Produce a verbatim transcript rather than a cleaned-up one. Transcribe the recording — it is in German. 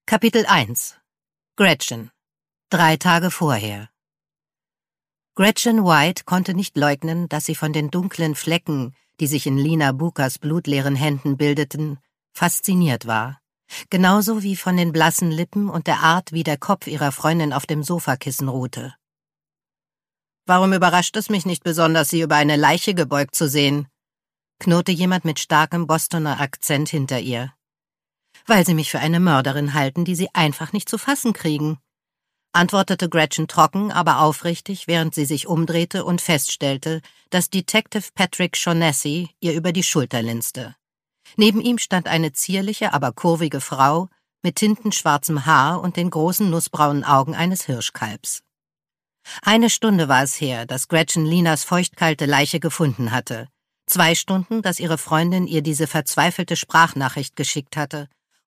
Kapitel eins. Gretchen. Drei Tage vorher. Gretchen White konnte nicht leugnen, dass sie von den dunklen Flecken, die sich in Lina Bookers blutleeren Händen bildeten, fasziniert war. Genauso wie von den blassen Lippen und der Art, wie der Kopf ihrer Freundin auf dem Sofakissen ruhte. »Warum überrascht es mich nicht besonders, Sie über eine Leiche gebeugt zu sehen?« knurrte jemand mit starkem Bostoner Akzent hinter ihr. »Weil Sie mich für eine Mörderin halten, die Sie einfach nicht zu fassen kriegen«, antwortete Gretchen trocken, aber aufrichtig, während sie sich umdrehte und feststellte, dass Detective Patrick Shaughnessy ihr über die Schulter linste. Neben ihm stand eine zierliche, aber kurvige Frau mit tintenschwarzem Haar und den großen nussbraunen Augen eines Hirschkalbs. Eine Stunde war es her, dass Gretchen Linas feuchtkalte Leiche gefunden hatte. Zwei Stunden, dass ihre Freundin ihr diese verzweifelte Sprachnachricht geschickt hatte.